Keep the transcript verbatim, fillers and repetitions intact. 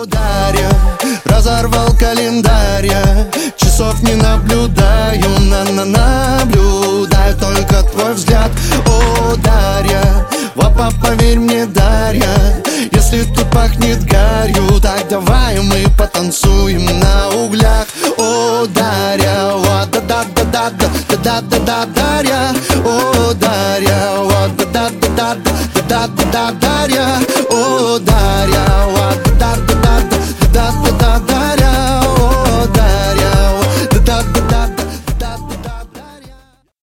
О, Дарья, разорвал календарь, я часов не наблюдаю, на-на наблюдаю только твой взгляд. О, Дарья, папа, поверь мне, Дарья, если тут пахнет гарью, так давай мы потанцуем на углях. О, Дарья, о, да-да-да-да-да, да-да-да-да.